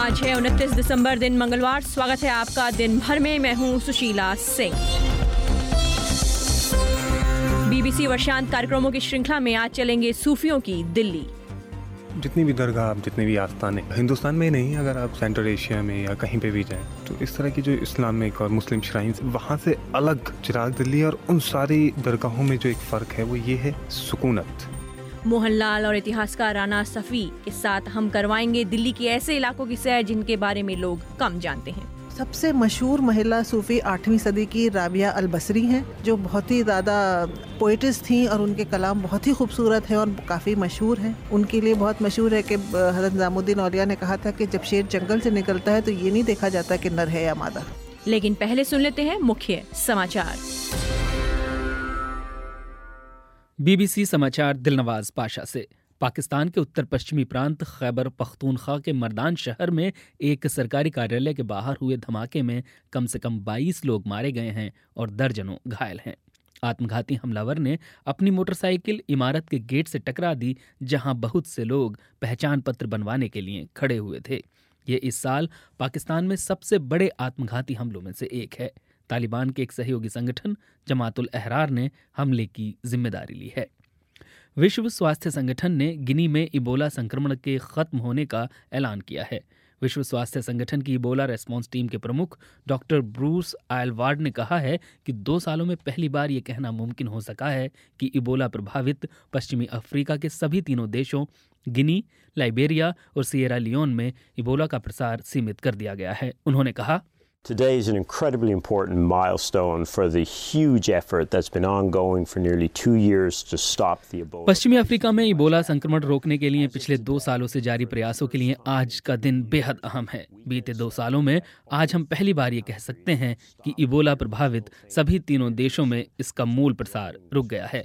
आज है 29 दिसंबर, दिन मंगलवार। स्वागत है आपका दिन भर में। मैं हूं सुशीला सिंह। बीबीसी वर्षांत कार्यक्रमों की श्रृंखला में आज चलेंगे सूफियों की दिल्ली। जितनी भी दरगाह, जितने भी आस्थान है हिंदुस्तान में नहीं, अगर आप सेंट्रल एशिया में या कहीं पे भी जाएं तो इस तरह की जो इस्लामिक और मुस्लिम श्राइन्स, वहाँ से अलग चिराग दिल्ली और उन सारी दरगाहों में जो एक फ़र्क है वो ये है सुकूनत। मोहनलाल और इतिहासकार राना सफ़ी के साथ हम करवाएंगे दिल्ली के ऐसे इलाकों की सैर जिनके बारे में लोग कम जानते हैं। सबसे मशहूर महिला सूफी 8वीं सदी की राबिया अल बसरी हैं, जो बहुत ही ज़्यादा पोइटिस थीं और उनके कलाम बहुत ही खूबसूरत हैं और काफ़ी मशहूर हैं। उनके लिए बहुत मशहूर है कि हज़रत निज़ामुद्दीन औलिया ने कहा था कि जब शेर जंगल से निकलता है तो ये नहीं देखा जाता कि नर है या मादा। लेकिन पहले सुन लेते हैं मुख्य समाचार। बीबीसी समाचार दिलनवाज पाशा से। पाकिस्तान के उत्तर पश्चिमी प्रांत खैबर पख्तूनख्वा के मर्दान शहर में एक सरकारी कार्यालय के बाहर हुए धमाके में कम से कम 22 लोग मारे गए हैं और दर्जनों घायल हैं। आत्मघाती हमलावर ने अपनी मोटरसाइकिल इमारत के गेट से टकरा दी, जहां बहुत से लोग पहचान पत्र बनवाने के लिए खड़े हुए थे। ये इस साल पाकिस्तान में सबसे बड़े आत्मघाती हमलों में से एक है। तालिबान के एक सहयोगी संगठन जमातुल अहरार ने हमले की जिम्मेदारी ली है। विश्व स्वास्थ्य संगठन ने गिनी में इबोला संक्रमण के खत्म होने का ऐलान किया है। विश्व स्वास्थ्य संगठन की इबोला रेस्पॉन्स टीम के प्रमुख डॉक्टर ब्रूस आयलवार्ड ने कहा है कि 2 सालों में पहली बार ये कहना मुमकिन हो सका है कि इबोला प्रभावित पश्चिमी अफ्रीका के सभी 3 देशों गिनी, लाइबेरिया और सिएरा लियोन में इबोला का प्रसार सीमित कर दिया गया है। उन्होंने कहा, Today is an incredibly important milestone for the huge effort that's been ongoing for nearly 2 years to stop the Ebola. पश्चिमी अफ्रीका में इबोला संक्रमण रोकने के लिए पिछले 2 सालों से जारी प्रयासों के लिए आज का दिन बेहद अहम है। बीते 2 सालों में आज हम पहली बार ये कह सकते हैं कि इबोला प्रभावित सभी 3 देशों में इसका मूल प्रसार रुक गया है।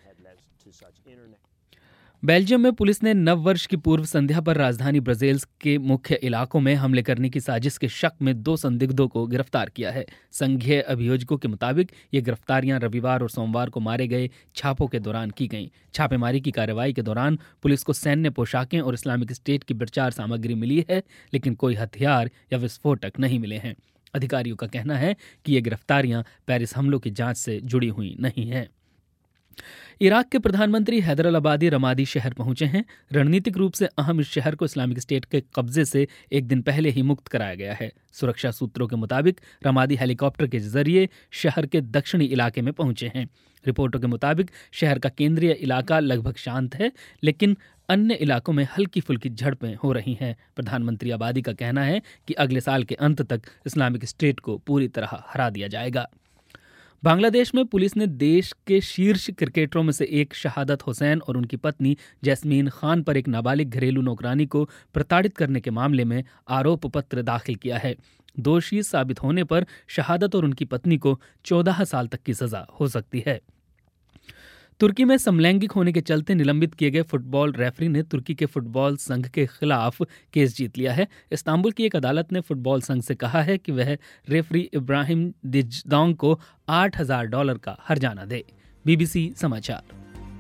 बेल्जियम में पुलिस ने नव वर्ष की पूर्व संध्या पर राजधानी ब्रसेल्स के मुख्य इलाकों में हमले करने की साजिश के शक में 2 संदिग्धों को गिरफ्तार किया है। संघीय अभियोजकों के मुताबिक ये गिरफ्तारियां रविवार और सोमवार को मारे गए छापों के दौरान की गईं। छापेमारी की कार्रवाई के दौरान पुलिस को सैन्य पोशाकें और इस्लामिक स्टेट की प्रचार सामग्री मिली है, लेकिन कोई हथियार या विस्फोटक नहीं मिले हैं। अधिकारियों का कहना है कि ये गिरफ्तारियां पेरिस हमलों की जांच से जुड़ी हुई नहीं हैं। इराक के प्रधानमंत्री हैदर अल अबादी रमादी शहर पहुंचे हैं। रणनीतिक रूप से अहम इस शहर को इस्लामिक स्टेट के कब्जे से एक दिन पहले ही मुक्त कराया गया है। सुरक्षा सूत्रों के मुताबिक रमादी हेलीकॉप्टर के जरिए शहर के दक्षिणी इलाके में पहुंचे हैं। रिपोर्टों के मुताबिक शहर का केंद्रीय इलाका लगभग शांत है, लेकिन अन्य इलाकों में हल्की फुल्की झड़पें हो रही हैं। प्रधानमंत्री आबादी का कहना है कि अगले साल के अंत तक इस्लामिक स्टेट को पूरी तरह हरा दिया जाएगा। बांग्लादेश में पुलिस ने देश के शीर्ष क्रिकेटरों में से एक शहादत हुसैन और उनकी पत्नी जैस्मीन खान पर एक नाबालिग घरेलू नौकरानी को प्रताड़ित करने के मामले में आरोप पत्र दाखिल किया है। दोषी साबित होने पर शहादत और उनकी पत्नी को 14 साल तक की सजा हो सकती है। तुर्की में समलैंगिक होने के चलते निलंबित किए गए फुटबॉल रेफरी ने तुर्की के फुटबॉल संघ के खिलाफ केस जीत लिया है। इस्तांबुल की एक अदालत ने फुटबॉल संघ से कहा है कि वह रेफरी इब्राहिम दिजदोंग को $8,000 का हर्जाना दे। बीबीसी समाचार।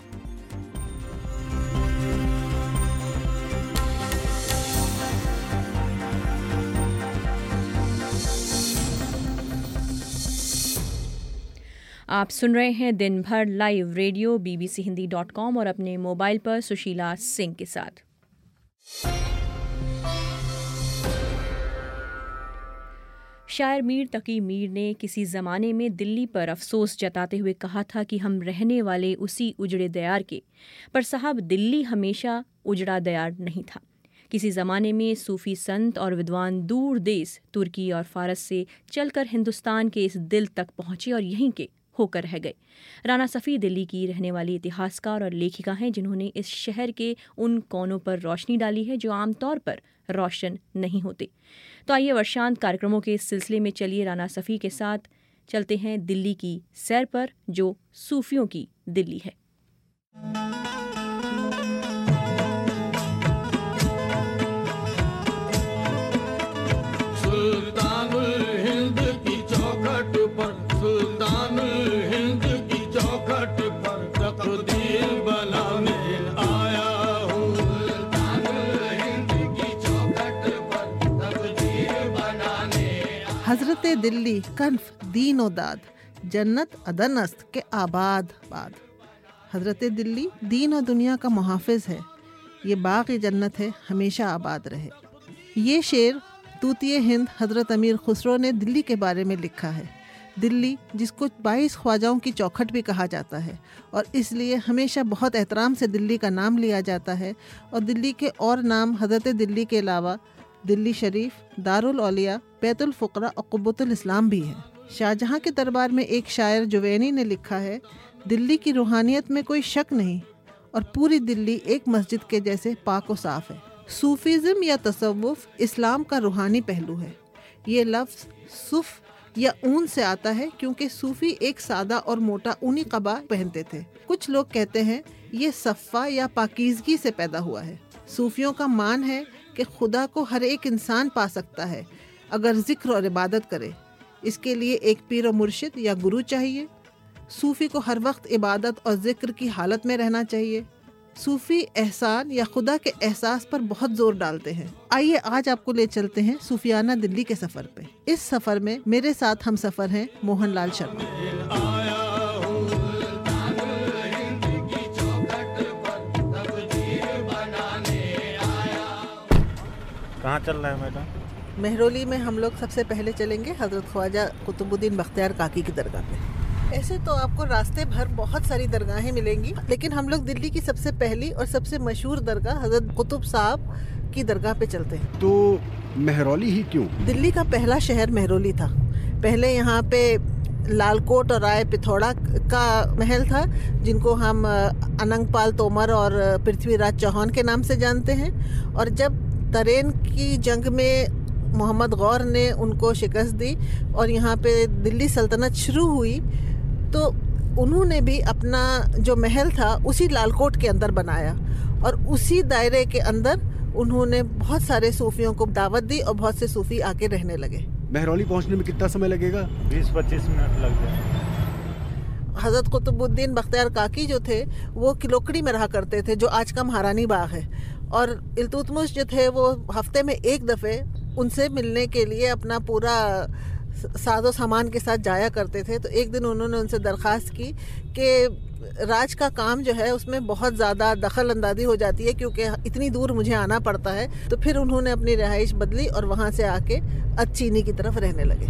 आप सुन रहे हैं दिन भर लाइव रेडियो bbchindi.com और अपने मोबाइल पर सुशीला सिंह के साथ। शायर मीर तकी मीर ने किसी ज़माने में दिल्ली पर अफसोस जताते हुए कहा था कि हम रहने वाले उसी उजड़े दयार के, पर साहब दिल्ली हमेशा उजड़ा दयार नहीं था। किसी ज़माने में सूफ़ी संत और विद्वान दूर देश तुर्की और फ़ारस से चलकर हिंदुस्तान के इस दिल तक पहुँचे और यहीं के होकर रह गए। राना सफ़ी दिल्ली की रहने वाली इतिहासकार और लेखिका हैं जिन्होंने इस शहर के उन कोनों पर रोशनी डाली है जो आमतौर पर रोशन नहीं होते। तो आइए वर्षांत कार्यक्रमों के इस सिलसिले में चलिए राना सफ़ी के साथ चलते हैं दिल्ली की सैर पर, जो सूफियों की दिल्ली है। हजरत दिल्ली कन्फ दीन ओ दाद, जन्नत अदन अस्त के आबाद बाद। हजरत दिल्ली दीन और दुनिया का मुहाफिज है, ये बाग़ जन्नत है, हमेशा आबाद रहे। ये शेर तूतिए हिंद हजरत अमीर खुसरो ने दिल्ली के बारे में लिखा है। दिल्ली जिसको 22 ख्वाजाओं की चौखट भी कहा जाता है और इसलिए हमेशा बहुत एहतराम से दिल्ली का नाम लिया जाता है। और दिल्ली के और नाम हजरत दिल्ली के अलावा दिल्ली शरीफ, दारुल औलिया, बैतुल फ़ुक़रा और क़ुब्बतुल इस्लाम भी है। शाहजहाँ के दरबार में एक शायर जुवैनी ने लिखा है, दिल्ली की रूहानियत में कोई शक नहीं और पूरी दिल्ली एक मस्जिद के जैसे पाक व साफ़ है। सूफीज़म या तसव्वुफ़ इस्लाम का रूहानी पहलू है। ये लफ्ज़ सुफ़ या ऊन से आता है क्योंकि सूफ़ी एक सादा और मोटा ऊनी कबा पहनते थे। कुछ लोग कहते हैं ये सफ़ा या पाकीज़गी से पैदा हुआ है। सूफियों का मान है कि खुदा को हर एक इंसान पा सकता है अगर ज़िक्र और इबादत करे। इसके लिए एक पीर और मुर्शिद या गुरु चाहिए। सूफ़ी को हर वक्त इबादत और ज़िक्र की हालत में रहना चाहिए। सूफ़ी एहसान या खुदा के एहसास पर बहुत जोर डालते हैं। आइए आज आपको ले चलते हैं सूफियाना दिल्ली के सफ़र पे। इस सफ़र में मेरे साथ हम सफ़र हैं मोहनलाल शर्मा। कहाँ चल रहा है मैडम? मेहरौली में हम लोग सबसे पहले चलेंगे हज़रत ख्वाजा कुतुबुद्दीन बख्तियार काकी की दरगाह पे। ऐसे तो आपको रास्ते भर बहुत सारी दरगाहें मिलेंगी, लेकिन हम लोग दिल्ली की सबसे पहली और सबसे मशहूर दरगाह हज़रत कुतुब साहब की दरगाह पे चलते हैं। तो मेहरौली ही क्यों? दिल्ली का पहला शहर मेहरौली था। पहले यहाँ पे लालकोट और राय पिथौड़ा का महल था, जिनको हम अनंगपाल तोमर और पृथ्वीराज चौहान के नाम से जानते हैं। और जब तरेन की जंग में मोहम्मद गौर ने उनको शिकस्त दी और यहाँ पे दिल्ली सल्तनत शुरू हुई, तो उन्होंने भी अपना जो महल था उसी लालकोट के अंदर बनाया और उसी दायरे के अंदर उन्होंने बहुत सारे सूफियों को दावत दी और बहुत से सूफी आके रहने लगे। मेहरौली पहुंचने में कितना समय लगेगा? 20-25 मिनट लग जाए। हज़रत कुतुबुद्दीन बख्तियार काकी जो थे वो किलोकड़ी में रहा करते थे, जो आज का महारानी बाग है। और इल्तुतमिश जो थे वो हफ्ते में एक दफ़े उनसे मिलने के लिए अपना पूरा साजो सामान के साथ जाया करते थे। तो एक दिन उन्होंने उनसे दरख्वास्त की कि राज का काम जो है उसमें बहुत ज़्यादा दखल अंदाजी हो जाती है क्योंकि इतनी दूर मुझे आना पड़ता है। तो फिर उन्होंने अपनी रिहाइश बदली और वहाँ से आके अचीनी की तरफ रहने लगे।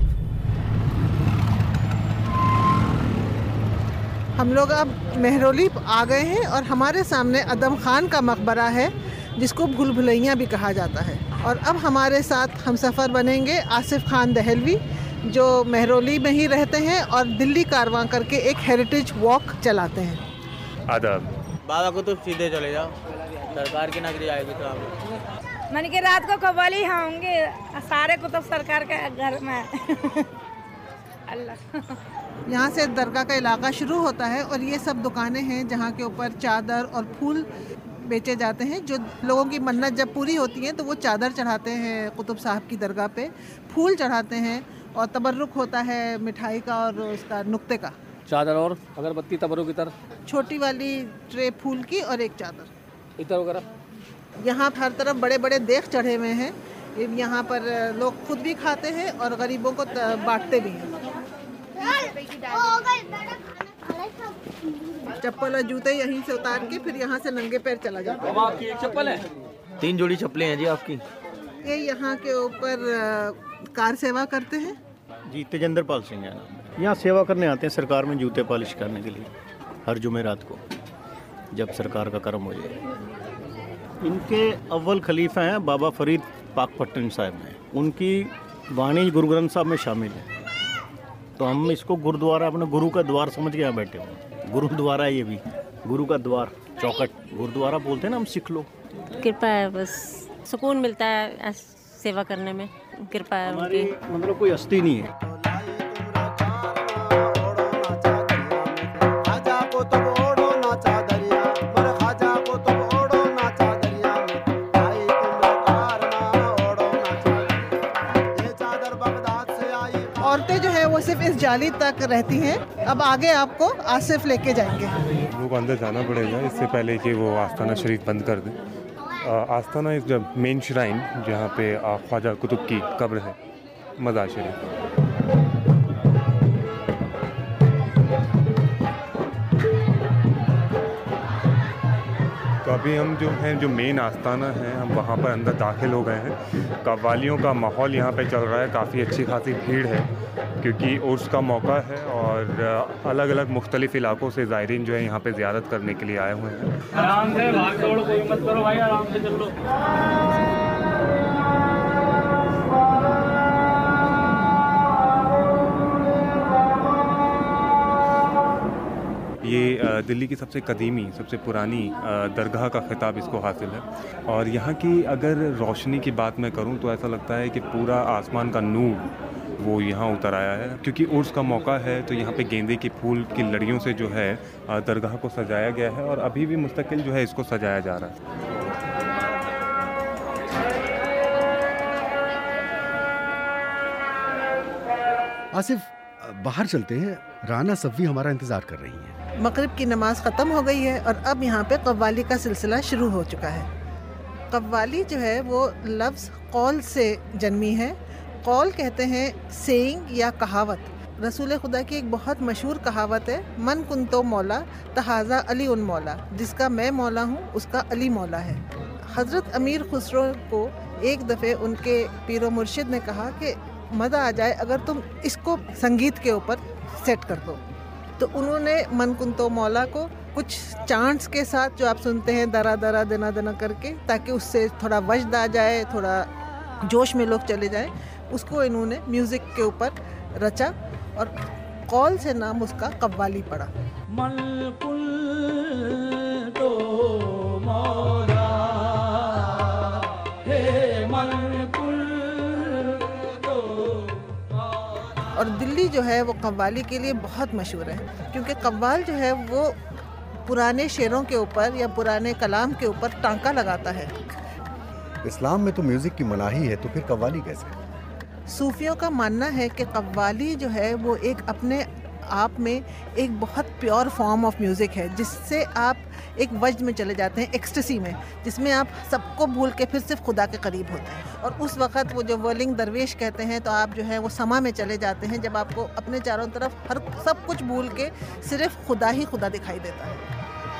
हम लोग अब मेहरौली आ गए हैं और हमारे सामने अदम खान का मकबरा है, जिसको भूल भुलैया भी कहा जाता है। और अब हमारे साथ हम सफ़र बनेंगे आसिफ खान दहलवी, जो मेहरौली में ही रहते हैं और दिल्ली कारवां करके एक हेरिटेज वॉक चलाते हैं। आदाब। बाबा को तो सीधे चले जाओ, सरकार की नगरी आएगी तो आप मन के रात को कव्वाली होंगे सारे कुतुब सरकार के घर में। अल्लाह। यहाँ से दरगाह का इलाका शुरू होता है और ये सब दुकानें हैं जहाँ के ऊपर चादर और फूल बेचे जाते हैं। जो लोगों की मन्नत जब पूरी होती है तो वो चादर चढ़ाते हैं कुतुब साहब की दरगाह पे, फूल चढ़ाते हैं और तबर्रुक होता है मिठाई का और उसका नुक्ते का। चादर और अगरबत्ती तबरुक इतर, छोटी वाली ट्रे फूल की और एक चादर इतर वगैरह। यहाँ हर तरफ बड़े बड़े देख चढ़े हुए हैं। यहाँ पर लोग खुद भी खाते हैं और गरीबों को बांटते भी हैं। चप्पल और जूते यहीं से उतार के फिर यहाँ से नंगे पैर चला जाता है। आपकी एक चप्पल है? 3 जोड़ी चप्पलें हैं जी आपकी। ये यहाँ के ऊपर कार सेवा करते हैं जी, तेजेंद्र पाल सिंह है नाम। यहाँ सेवा करने आते हैं सरकार में जूते पॉलिश करने के लिए हर जुमेरात को, जब सरकार का कर्म हो जाए। इनके अव्वल खलीफा हैं बाबा फरीद पाकपट्टन साहब हैं, उनकी वाणी गुरु ग्रंथ साहब में शामिल है। तो हम इसको गुरुद्वारा, अपने गुरु का द्वार समझ के यहाँ बैठे हुए। गुरुद्वारा ये भी, गुरु का द्वार, चौखट गुरुद्वारा बोलते हैं ना हम सिख लोग। कृपा है, बस सुकून मिलता है सेवा करने में, कृपा है उनकी। मतलब कोई हस्ती नहीं है। औरतें जो है वो सिर्फ इस जाली तक रहती हैं। अब आगे आपको आसिफ लेके जाएंगे। लोग अंदर जाना पड़ेगा इससे पहले कि वो आस्थाना शरीफ बंद कर दें। आस्थाना इस जब मेन श्राइन जहाँ पे ख्वाजा कुतुब की कब्र है, मज़ार शरीफ। तो अभी हम जो मेन आस्थाना है, हम वहाँ पर अंदर दाखिल हो गए हैं। कव्वालियों का माहौल यहाँ पे चल रहा है, काफ़ी अच्छी खासी भीड़ है क्योंकि उर्स का मौका है और अलग अलग मुख्तलिफ इलाकों से ज़ायरीन जो है यहाँ पे ज़ियारत करने के लिए आए हुए हैं। आराम से भाग दौड़ कोई मत करो भाई, आराम से चल लो। ये दिल्ली की सबसे कदीमी, सबसे पुरानी दरगाह का खिताब इसको हासिल है और यहाँ की अगर रोशनी की बात मैं करूँ तो ऐसा लगता है कि पूरा आसमान का नूर वो यहाँ उतर आया है क्योंकि उर्स का मौका है। तो यहाँ पे गेंदे के फूल की लड़ियों से जो है दरगाह को सजाया गया है और अभी भी मुस्तकिल जो है इसको सजाया जा रहा है। आसिफ, बाहर चलते हैं, राना सफ़ी हमारा इंतजार कर रही हैं। मगरिब की नमाज ख़त्म हो गई है और अब यहाँ पे कव्वाली का सिलसिला शुरू हो चुका है। कव्वाली जो है वो लफ्ज़ कौल से जन्मी है। कौल कहते हैं सेइंग या कहावत। रसूल खुदा की एक बहुत मशहूर कहावत है, मन कुंतो मौला तहाज़ा अली उन मौला, जिसका मैं मौला हूँ उसका अली मौला है। हज़रत अमीर खुसरो को एक दफ़े उनके पीरो मुर्शिद ने कहा कि मज़ा आ जाए अगर तुम इसको संगीत के ऊपर सेट कर दो। तो उन्होंने मन कुंतो मौला को कुछ चांट्स के साथ, जो आप सुनते हैं दरा दरा दना दना करके, ताकि उससे थोड़ा वजद आ जाए, थोड़ा जोश में लोग चले जाएं, उसको इन्होंने म्यूज़िक के ऊपर रचा और कौल से नाम उसका कव्वाली पड़ा। और दिल्ली जो है वो कव्वाली के लिए बहुत मशहूर है क्योंकि कव्वाल जो है वो पुराने शेरों के ऊपर या पुराने कलाम के ऊपर टांका लगाता है। इस्लाम में तो म्यूज़िक की मनाही है, तो फिर कव्वाली कैसे? सूफियों का मानना है कि कव्वाली जो है वो एक अपने आप में एक बहुत प्योर फॉर्म ऑफ म्यूज़िक है, जिससे आप एक वज्द में चले जाते हैं, एक्सटेसी में, जिसमें आप सबको भूल के फिर सिर्फ खुदा के करीब होते हैं। और उस वक़्त वो जो वर्लिंग दरवेश कहते हैं, तो आप जो है वो समा में चले जाते हैं, जब आपको अपने चारों तरफ हर सब कुछ भूल के सिर्फ खुदा ही खुदा दिखाई देता है।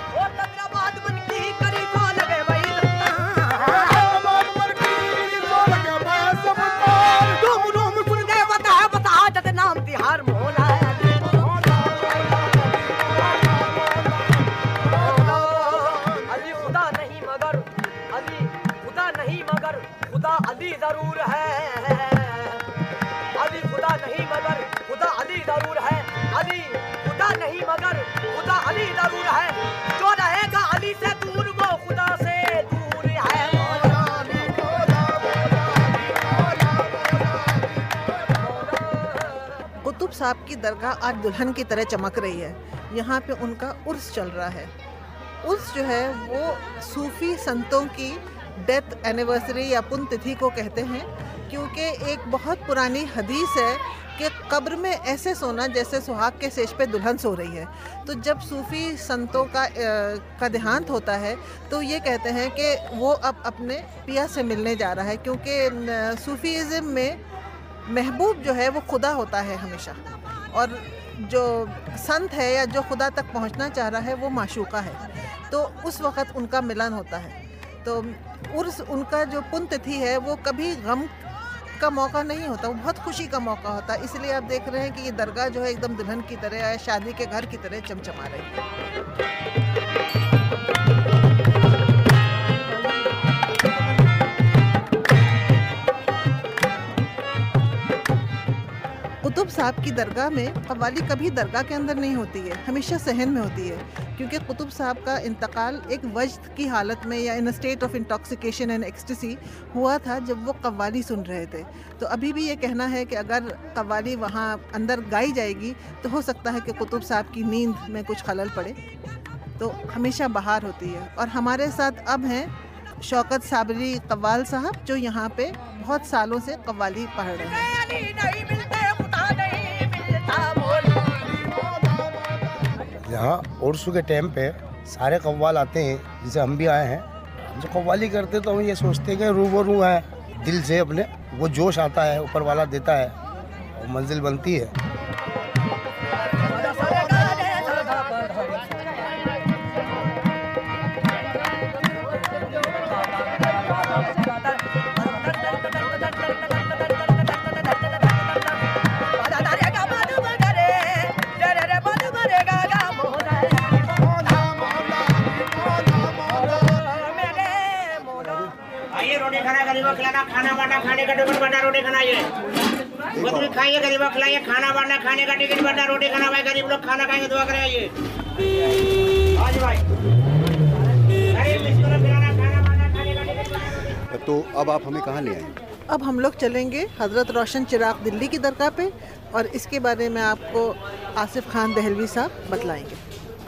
अली जरूर है, अली खुदा नहीं मगर खुदा अली जरूर है, अली खुदा नहीं मगर खुदा अली जरूर है, जो रहेगा अली से दूर वो खुदा से दूर है। कुतुब साहब की दरगाह आज दुल्हन की तरह चमक रही है। यहाँ पे उनका उर्स चल रहा है। उर्स जो है वो सूफी संतों की डेथ एनिवर्सरी या पुण्यतिथि को कहते हैं, क्योंकि एक बहुत पुरानी हदीस है कि कब्र में ऐसे सोना जैसे सुहाग के सेज पे दुल्हन सो रही है। तो जब सूफ़ी संतों का देहांत होता है तो ये कहते हैं कि वो अब अपने पिया से मिलने जा रहा है, क्योंकि सूफीज़म में महबूब जो है वो खुदा होता है हमेशा, और जो संत है या जो खुदा तक पहुंचना चाह रहा है वो माशूका है। तो उस वक़्त उनका मिलन होता है। तो उर्स उनका जो पुण्यतिथि है वो कभी गम का मौका नहीं होता, वो बहुत खुशी का मौका होता है। इसलिए आप देख रहे हैं कि ये दरगाह जो है एकदम दुल्हन की तरह, शादी के घर की तरह चमचमा रही है। कुतुब साहब की दरगाह में कव्वाली कभी दरगाह के अंदर नहीं होती है, हमेशा सहन में होती है, क्योंकि कुतुब साहब का इंतकाल एक वज्द की हालत में या in a state of intoxication and ecstasy हुआ था जब वो कव्वाली सुन रहे थे। तो अभी भी ये कहना है कि अगर कव्वाली वहाँ अंदर गाई जाएगी तो हो सकता है कि कुतुब साहब की नींद में कुछ खलल पड़े। तो हमेशा बहार होती है। और हमारे साथ अब हैं शौकत साबरी कव्वाल साहब, जो यहाँ पे बहुत सालों से कव्वाली पढ़ रहे हैं। यहाँ उर्सू के टाइम पे सारे कव्वाल आते हैं, जिसे हम भी आए हैं। हम जो कव्वाली करते तो हम ये सोचते हैं कि रूबरू हैं दिल से अपने, वो जोश आता है ऊपर वाला देता है, वो मंजिल बनती है। खाना बांटना खाने का टिकट बांटना रोटी खाना ये वो तुम खाइए गरीबों खिलाइए खाना बांटना खाने का टिकट बांटना रोटी खाना भाई गरीब लोग खाना खाएंगे दुआ करें ये आज भाई गरीब मिस्किनों को खिलाना खाना बांटना खाने का टिकट। तो अब आप हमें कहाँ ले आएंगे? अब हम लोग चलेंगे हज़रत रोशन चिराग दिल्ली की दरगाह पे और इसके बारे में आपको आसिफ खान दहलवी साहब बतलाएंगे।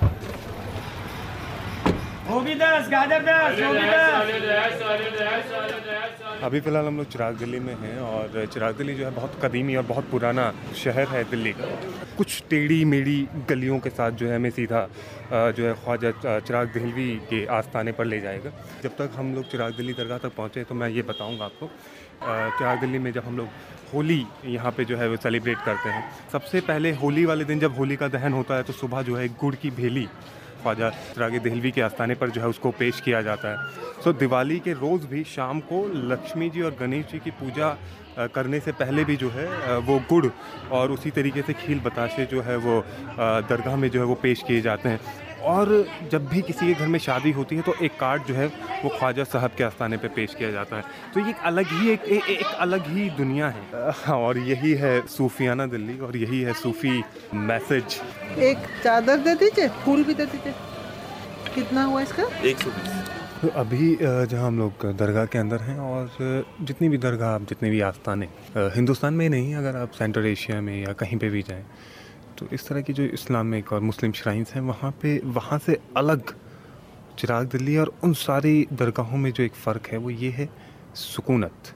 अभी फ़िलहाल हम लोग चिराग दिल्ली में हैं और चिराग दिल्ली जो है बहुत कदीमी और बहुत पुराना शहर है दिल्ली का। कुछ टेढ़ी मेढ़ी गलियों के साथ जो है हमें सीधा जो है ख्वाजा चिराग दहलवी के आस्थाने पर ले जाएगा। जब तक हम लोग चिराग दिल्ली दरगाह तक पहुँचे तो मैं ये बताऊँगा आपको, चिराग दिल्ली में जब हम लोग होली यहाँ पे जो है वो सेलिब्रेट करते हैं, सबसे पहले होली वाले दिन जब होली का दहन होता है तो सुबह जो है गुड़ की भेली ख्वाजा चिराग दहलवी के आस्थाने पर जो है उसको पेश किया जाता है। सो दिवाली के रोज़ भी शाम को लक्ष्मी जी और गणेश जी की पूजा करने से पहले भी जो है वो गुड़ और उसी तरीके से खील बताशे जो है वो दरगाह में जो है वो पेश किए जाते हैं। और जब भी किसी के घर में शादी होती है तो एक कार्ड जो है वो ख्वाजा साहब के आस्थाने पे पेश किया जाता है। तो ये एक अलग ही दुनिया है और यही है सूफियाना दिल्ली और यही है सूफ़ी मैसेज। एक चादर दे दीजिए, फूल भी दे दीजिए। कितना हुआ इसका? 120। तो अभी जहाँ हम लोग दरगाह के अंदर हैं और जितनी भी दरगाह जितने भी आस्थाने हिंदुस्तान में नहीं, अगर आप सेंट्रल एशिया में या कहीं पे भी जाएं तो इस तरह की जो इस्लामिक और मुस्लिम श्राइन्स हैं वहाँ से अलग चिराग दिल्ली और उन सारी दरगाहों में जो एक फ़र्क है वो ये है सुकूनत।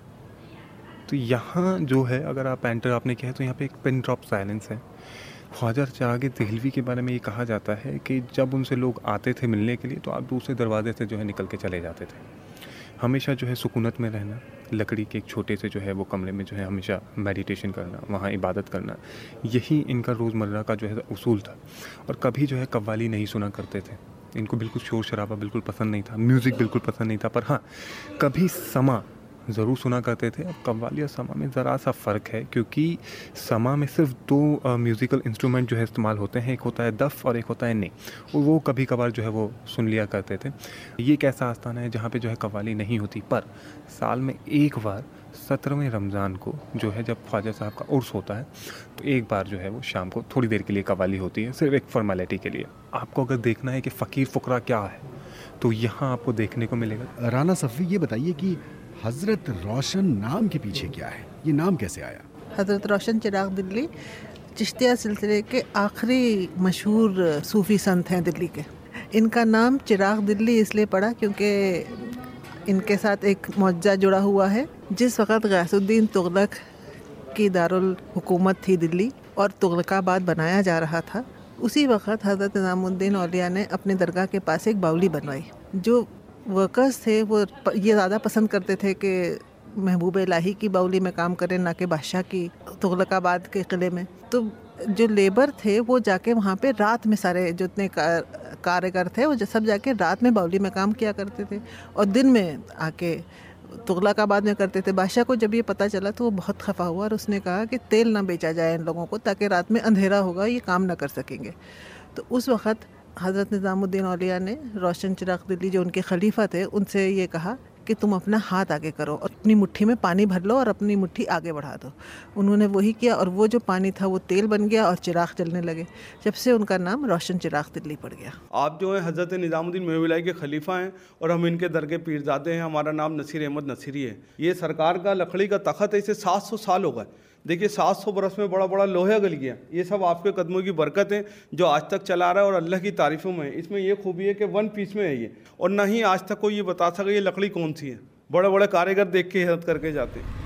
तो यहाँ जो है अगर आप एंटर आपने किया है तो यहाँ पे एक पिन ड्रॉप साइलेंस है। ख्वाजा चिराग दहलवी के बारे में ये कहा जाता है कि जब उनसे लोग आते थे मिलने के लिए तो आप दूसरे दरवाजे से जो है निकल के चले जाते थे। हमेशा जो है सुकूनत में रहना, लकड़ी के एक छोटे से जो है वो कमरे में जो है हमेशा मेडिटेशन करना, वहाँ इबादत करना, यही इनका रोज़मर्रा का जो है उसूल था। और कभी जो है कव्वाली नहीं सुना करते थे, इनको बिल्कुल शोर शराबा बिल्कुल पसंद नहीं था, म्यूज़िक बिल्कुल पसंद नहीं था। पर हाँ, कभी समा ज़रूर सुना करते थे। अब कव्वाली और समा में ज़रा सा फ़र्क है क्योंकि समा में सिर्फ दो म्यूज़िकल इंस्ट्रूमेंट जो है इस्तेमाल होते हैं, एक होता है दफ़ और एक होता है नी, और वो कभी कभार जो है वो सुन लिया करते थे। ये एक ऐसा आस्थान है जहाँ पे जो है कव्वाली नहीं होती, पर साल में एक बार 17वें रमज़ान को जो है जब ख्वाजा साहब का उर्स होता है तो एक बार जो है वो शाम को थोड़ी देर के लिए कव्वाली होती है, सिर्फ एक फॉर्मेलिटी के लिए। आपको अगर देखना है कि फ़कीर फ़ुकरा क्या है तो यहाँ आपको देखने को मिलेगा। राना सफ़ी, ये बताइए कि हज़रत रोशन नाम के पीछे क्या है? ये नाम कैसे आया? हज़रत रोशन चिराग दिल्ली चिश्तिया सिलसिले के आखिरी मशहूर सूफ़ी संत हैं दिल्ली के। इनका नाम चिराग दिल्ली इसलिए पड़ा क्योंकि इनके साथ एक मौजज़ा जुड़ा हुआ है। जिस वक़्त गयासुद्दीन तुगलक की दारुल हुकूमत थी दिल्ली और तुगलकाबाद बनाया जा रहा था, उसी वक़्त हज़रत निज़ामुद्दीन औलिया ने अपने दरगाह के पास एक बावली बनवाई। जो वर्कर्स थे वो ये ज़्यादा पसंद करते थे कि महबूब इलाही की बावली में काम करें, ना कि बादशाह की तुगलकाबाद के किले में। तो जो लेबर थे वो जाके वहाँ पे रात में सारे जितने कारीगर थे वो सब जाके रात में बावली में काम किया करते थे और दिन में आके तुगलकाबाद में करते थे। बादशाह को जब ये पता चला तो वो बहुत खफा हुआ और उसने कहा कि तेल ना बेचा जाए इन लोगों को, ताकि रात में अंधेरा होगा, ये काम ना कर सकेंगे। तो उस वक़्त हज़रत निज़ामुद्दीन औलिया ने रोशन चिराग दिल्ली जो उनके खलीफा थे उनसे ये कहा कि तुम अपना हाथ आगे करो और अपनी मुट्ठी में पानी भर लो और अपनी मुट्ठी आगे बढ़ा दो। उन्होंने वही किया और वो जो पानी था वो तेल बन गया और चिराग जलने लगे। जब से उनका नाम रोशन चिराग दिल्ली पड़ गया। आप जो है हज़रत निज़ामुद्दीन महबूब के खलीफा हैं और हम इनके दर के पीरजादे हैं। हमारा नाम नसीर अहमद नसीरी है। ये सरकार का लकड़ी का तख़त है, इसे 700 साल हो गए। देखिए 700 बरस में बड़ा बड़ा लोहा गल गया। ये सब आपके कदमों की बरकत है जो आज तक चला रहा है और अल्लाह की तारीफ़ों में। इसमें ये खूबी है कि 1 पीस में है ये, और ना ही आज तक कोई ये बता सके ये लकड़ी कौन सी है। बड़े बड़े कारीगर देख के हैरत करके जाते हैं।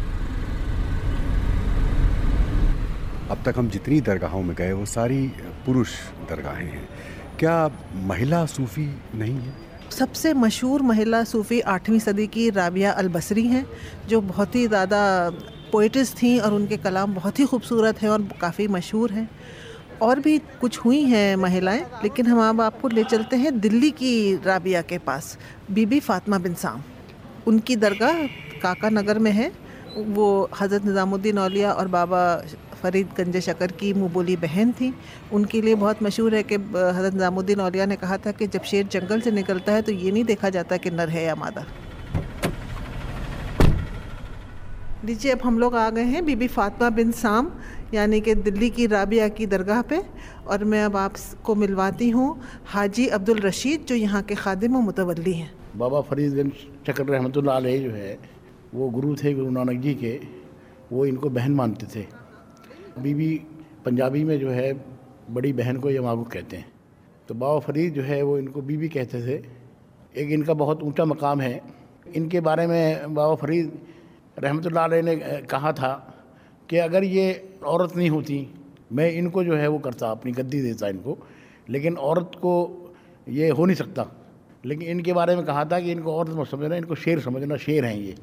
अब तक हम जितनी दरगाहों में गए वो सारी पुरुष दरगाहें हैं, क्या महिला सूफ़ी नहीं है? सबसे मशहूर महिला सूफ़ी 8वीं सदी की राबिया अल बसरी हैं, जो बहुत ही ज़्यादा पोइटिस थीं और उनके कलाम बहुत ही खूबसूरत हैं और काफ़ी मशहूर हैं। और भी कुछ हुई हैं महिलाएं, लेकिन हम अब आपको ले चलते हैं दिल्ली की राबिया के पास, बीबी फातिमा बिन साम। उनकी दरगाह काका नगर में है। वो हज़रत निज़ामुद्दीन औलिया और बाबा फ़रीद गंज शकर की मुँह बोली बहन थी। उनके लिए बहुत मशहूर है कि हज़रत निज़ामुद्दीन औलिया ने कहा था कि जब शेर जंगल से निकलता है तो ये नहीं देखा जाता कि नर है या मादा। लीजिए, अब हम लोग आ गए हैं बीबी फातिमा बिन साम यानी कि दिल्ली की राबिया की दरगाह पे, और मैं अब आपको मिलवाती हूँ हाजी अब्दुल रशीद जो यहाँ के खादिम व मुतवल्ली हैं। बाबा फरीद गंज शकर रहमतुल्लाह अलैह जो है वो गुरु थे गुरु नानक जी के, वो इनको बहन मानते थे। बीबी पंजाबी में जो है बड़ी बहन को यमागु कहते हैं, तो बाबा फरीद जो है वो इनको बीबी कहते थे। एक इनका बहुत ऊंचा मकाम है। इनके बारे में बाबा फरीद रहमतुल्लाह अलैह ने कहा था कि अगर ये औरत नहीं होती मैं इनको जो है वो करता, अपनी गद्दी देता इनको, लेकिन औरत को ये हो नहीं सकता। लेकिन इनके बारे में कहा था कि इनको औरत मत समझना, इनको शेर समझना, शेर हैं ये।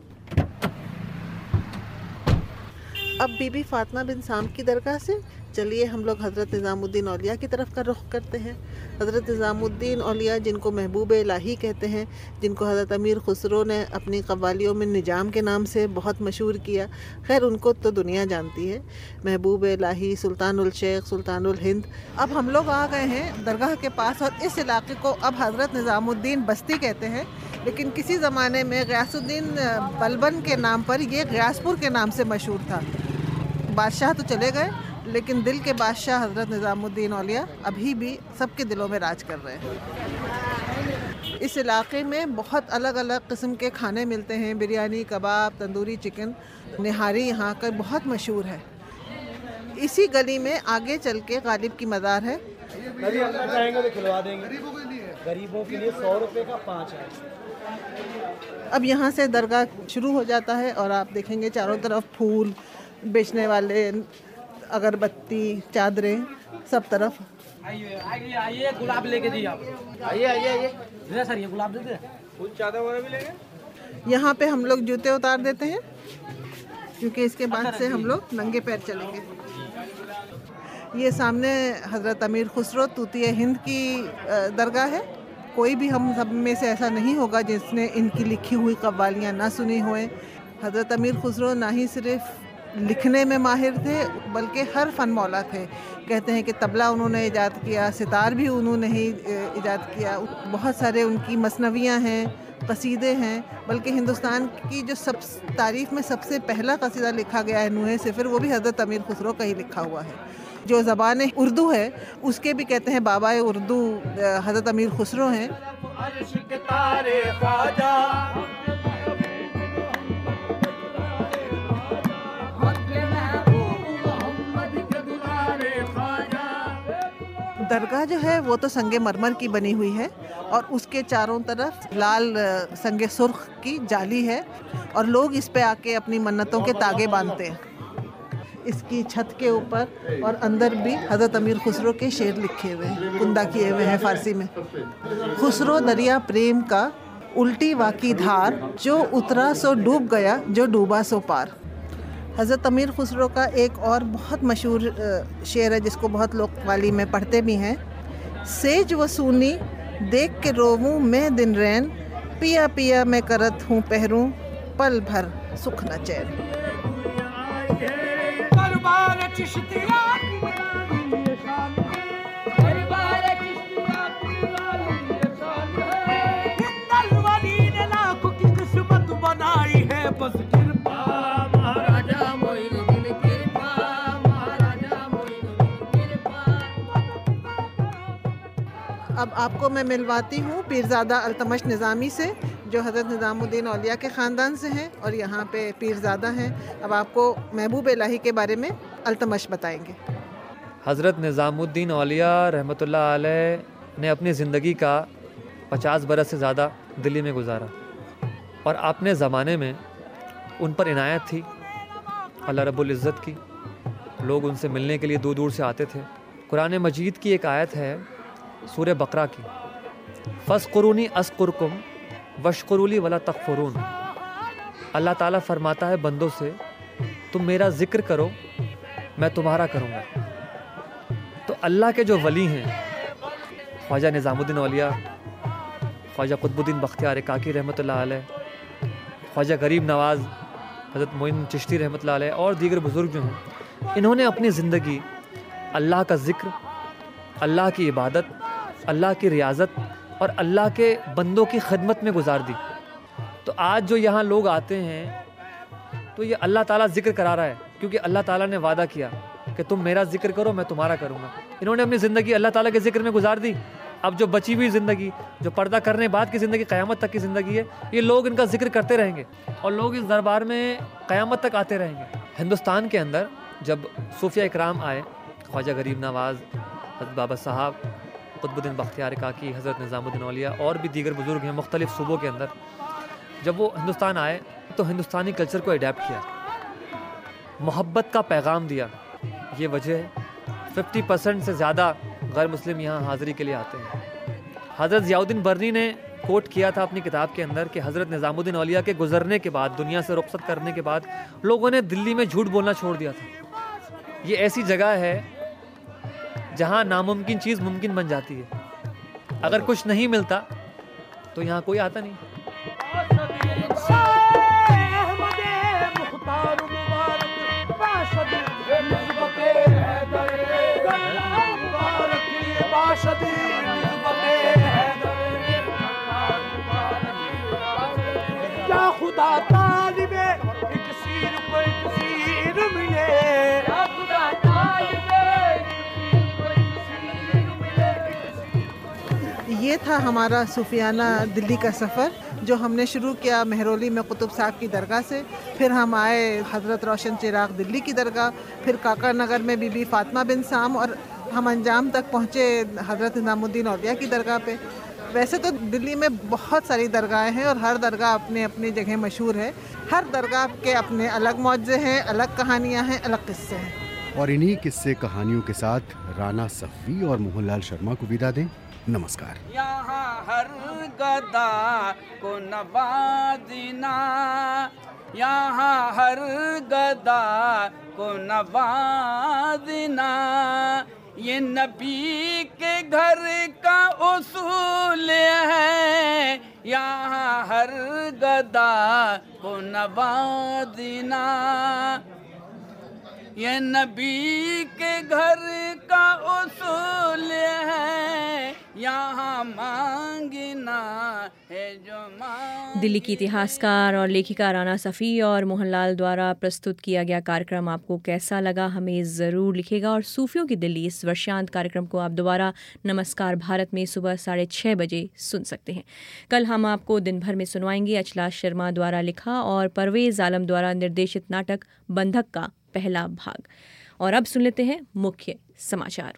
अब बीबी फातिमा बिन साम की दरगाह से चलिए हम लोग हज़रत निज़ामुद्दीन औलिया की तरफ का रुख करते हैं। हज़रत निज़ामुद्दीन औलिया जिनको महबूब इलाही कहते हैं, जिनको हज़रत अमीर खुसरो ने अपनी कव्वालियों में निजाम के नाम से बहुत मशहूर किया। खैर उनको तो दुनिया जानती है, महबूब इलाही, सुल्तानुल शेख, सुल्तानुल हिंद। अब हम लोग आ गए हैं दरगाह के पास और इस इलाके को अब हज़रत निज़ामुद्दीन बस्ती कहते हैं, लेकिन किसी ज़माने में गयासुद्दीन बलबन के नाम पर यह गयासपुर के नाम से मशहूर था। बादशाह तो चले गए, लेकिन दिल के बादशाह हज़रत निज़ामुद्दीन औलिया अभी भी सबके दिलों में राज कर रहे हैं। इस इलाके में बहुत अलग अलग किस्म के खाने मिलते हैं, बिरयानी, कबाब, तंदूरी चिकन, निहारी यहाँ का बहुत मशहूर है। इसी गली में आगे चल के गालिब की मज़ार है। चाहेंगे तो खिलवा देंगे, गरीबों के लिए 100 रुपये का 5 है। अब यहाँ से दरगाह शुरू हो जाता है और आप देखेंगे चारों तरफ फूल बेचने वाले, अगरबत्ती, चादरें, सब तरफ। आइए गुलाब लेके जी आप। आइए सर, ये गुलाब दे दे, फूल चादर वगैरह भी लेंगे। यहाँ पे हम लोग जूते उतार देते हैं क्योंकि इसके बाद से हम लोग नंगे पैर चलेंगे। ये सामने हज़रत अमीर खुसरो तूतिया हिंद की दरगाह है। कोई भी हम सब में से ऐसा नहीं होगा जिसने इनकी लिखी हुई कव्वालियाँ ना सुनी हों। हज़रत अमीर खुसरो ना ही सिर्फ लिखने में माहिर थे बल्कि हर फन मौला थे। कहते हैं कि तबला उन्होंने इजाद किया, सितार भी उन्होंने ही इजाद किया। बहुत सारे उनकी मसनवियाँ हैं, कसीदे हैं, बल्कि हिंदुस्तान की जो सब तारीफ़ में सबसे पहला कसीदा लिखा गया है नूहे सिफ़र, वो भी हज़रत अमीर खुसरो का ही लिखा हुआ है। जो ज़बान उर्दू है उसके भी कहते हैं बाबा उर्दू हज़रत अमीर खुसरो हैं। दरगाह जो है वो तो संगे मरमर की बनी हुई है और उसके चारों तरफ लाल संगे सुर्ख की जाली है और लोग इस पे आके अपनी मन्नतों के तागे बांधते हैं। इसकी छत के ऊपर और अंदर भी हज़रत अमीर खुसरो के शेर लिखे हुए हैं, कुंदा किए हुए हैं फ़ारसी में। खुसरो दरिया प्रेम का उल्टी वाकी धार, जो उतरा सो डूब गया, जो डूबा सो पार। हज़रत अमीर खुसरो का एक और बहुत मशहूर शेर है जिसको बहुत लोग कव्वाली में पढ़ते भी हैं। सेज व सूनी देख के रोवूं मैं दिन रैन, पिया पिया मैं करत हूँ पहरूं, पल भर सुख न चैन। अब आपको मैं मिलवाती हूँ पीरज़ादा अल्तमश निज़ामी से, जो हज़रत निज़ामुद्दीन औलिया के ख़ानदान से हैं और यहाँ पे पीरज़ादा हैं। अब आपको महबूब इलाही के बारे में अल्तमश बताएंगे। हज़रत निज़ामुद्दीन औलिया रहमतुल्लाह अलैह ने अपनी ज़िंदगी का 50 बरस से ज़्यादा दिल्ली में गुजारा और अपने ज़माने में उन पर इनायत थी अल्लाह रब्बुल इज़्ज़त की। लोग उनसे मिलने के लिए दूर दूर से आते थे। कुरान मजीद की एक आयत है सूरह बकरा की, फ़स्कुरूनी अस्कुरकुम वशकुरूली वला तकफुरून। अल्लाह ताला फरमाता है बंदों से तुम मेरा जिक्र करो मैं तुम्हारा करूँगा। तो अल्लाह के जो वली हैं, ख्वाजा निज़ामुद्दीन औलिया, ख्वाजा कुतुबुद्दीन बख्तियार काकी रहमतुल्लाह अलैह, ख्वाजा गरीब नवाज़ हज़रत मोइन चिश्ती रहमतुल्लाह अलैह और दीगर बुज़ुर्ग जो हैं, इन्होंने अपनी ज़िंदगी अल्लाह का ज़िक्र, अल्लाह की इबादत, अल्लाह की रियाज़त और अल्लाह के बंदों की खिदमत में गुजार दी। तो आज जो यहाँ लोग आते हैं तो ये अल्लाह ताला ज़िक्र करा रहा है, क्योंकि अल्लाह ताला ने वादा किया कि तुम मेरा ज़िक्र करो मैं तुम्हारा करूँगा। इन्होंने अपनी ज़िंदगी अल्लाह ताला के ज़िक्र में गुजार दी। अब जो बची हुई ज़िंदगी, जो पर्दा करने बाद की ज़िंदगी, क़यामत तक की ज़िंदगी है, ये लोग इनका ज़िक्र करते रहेंगे और लोग इस दरबार में क़यामत तक आते रहेंगे। हिंदुस्तान के अंदर जब सूफिया इकराम आए, ख्वाजा गरीब नवाज़, हज़रत बाबा साहब, कुतुबुद्दीन बख्तियार काकी, हज़रत निज़ामुद्दीन औलिया और भी दीगर बुज़ुर्ग हैं मुख्तलिफ़ सूबों के अंदर, जब वो हिंदुस्तान आए तो हिंदुस्तानी कल्चर को अडेप्ट किया, मोहब्बत का पैगाम दिया। ये वजह है 50% से ज़्यादा गैर मुस्लिम यहाँ हाज़िरी के लिए आते हैं। हज़रत ज़ियाउद्दीन बरनी ने कोट किया था अपनी किताब के अंदर कि हज़रत निज़ामुद्दीन औलिया के गुज़रने के बाद, दुनिया से रुखसत करने के बाद, लोगों ने दिल्ली में झूठ बोलना छोड़ दिया था। ये ऐसी जगह है जहाँ नामुमकिन चीज़ मुमकिन बन जाती है। अगर कुछ नहीं मिलता तो यहाँ कोई आता नहीं। ये था हमारा सूफियाना दिल्ली का सफ़र, जो हमने शुरू किया मेहरौली में कुतुब साहब की दरगाह से। फिर हम आए हज़रत रोशन चिराग दिल्ली की दरगाह, फिर काका नगर में बीबी फातिमा बिन साम, और हम अंजाम तक पहुँचे हज़रत निज़ामुद्दीन औलिया की दरगाह पे। वैसे तो दिल्ली में बहुत सारी दरगाहें हैं और हर दरगाह अपने अपनी जगह मशहूर है। हर दरगाह के अपने अलग मौज़े हैं, अलग कहानियाँ हैं, अलग किस्से हैं। और इन्हीं किस्से कहानियों के साथ राना सफ़वी और मोहनलाल शर्मा को विदा दें। नमस्कार। यहाँ हर गदा को नवाजना, यहाँ हर गदा को नवाजना, ये नबी के घर का उसूल है। यहाँ हर गदा को नवाजना, ये नबी के घर का उसूल है। यहाँ मांगना है जो दिल्ली की इतिहासकार और लेखिका राना सफ़ी और मोहनलाल द्वारा प्रस्तुत किया गया कार्यक्रम आपको कैसा लगा हमें ज़रूर लिखेगा। और सूफियों की दिल्ली इस वर्षांत कार्यक्रम को आप दोबारा नमस्कार भारत में सुबह 6:30 बजे सुन सकते हैं। कल हम आपको दिन भर में सुनवाएंगे अचला शर्मा द्वारा लिखा और परवेज़ आलम द्वारा निर्देशित नाटक बंधक का पहला भाग। और अब सुन लेते हैं मुख्य समाचार।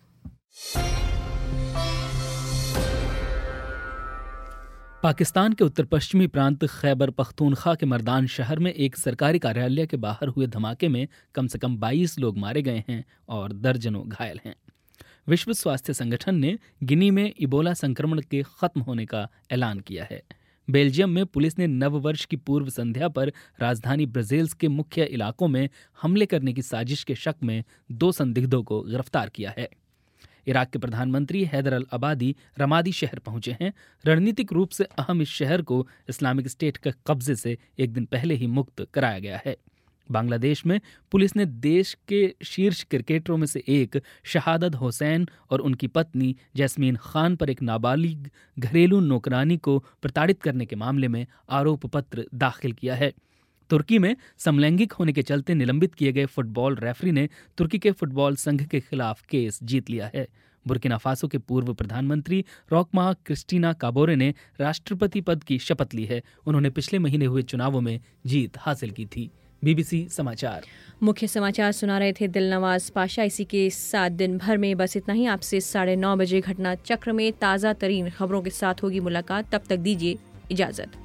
पाकिस्तान के उत्तर पश्चिमी प्रांत खैबर पख्तूनख्वा के मर्दान शहर में एक सरकारी कार्यालय के बाहर हुए धमाके में कम से कम 22 लोग मारे गए हैं और दर्जनों घायल हैं। विश्व स्वास्थ्य संगठन ने गिनी में इबोला संक्रमण के खत्म होने का ऐलान किया है। बेल्जियम में पुलिस ने नववर्ष की पूर्व संध्या पर राजधानी ब्रसेल्स के मुख्य इलाकों में हमले करने की साजिश के शक में 2 संदिग्धों को गिरफ्तार किया है। इराक के प्रधानमंत्री हैदर अल अबादी रमादी शहर पहुंचे हैं। रणनीतिक रूप से अहम इस शहर को इस्लामिक स्टेट के कब्जे से एक दिन पहले ही मुक्त कराया गया है। बांग्लादेश में पुलिस ने देश के शीर्ष क्रिकेटरों में से एक शहादत हुसैन और उनकी पत्नी जैस्मीन खान पर एक नाबालिग घरेलू नौकरानी को प्रताड़ित करने के मामले में आरोप पत्र दाखिल किया है। तुर्की में समलैंगिक होने के चलते निलंबित किए गए फुटबॉल रेफरी ने तुर्की के फुटबॉल संघ के खिलाफ केस जीत लिया है। बुर्किना फासो के पूर्व प्रधानमंत्री रोकमा क्रिस्टीना काबोरे ने राष्ट्रपति पद की शपथ ली है। उन्होंने पिछले महीने हुए चुनावों में जीत हासिल की थी। BBC समाचार मुख्य समाचार सुना रहे थे दिलनवाज पाशा। इसी के साथ दिन भर में बस इतना ही। आपसे 9:30 बजे घटना चक्र में ताज़ा तरीन खबरों के साथ होगी मुलाकात। तब तक दीजिए इजाज़त।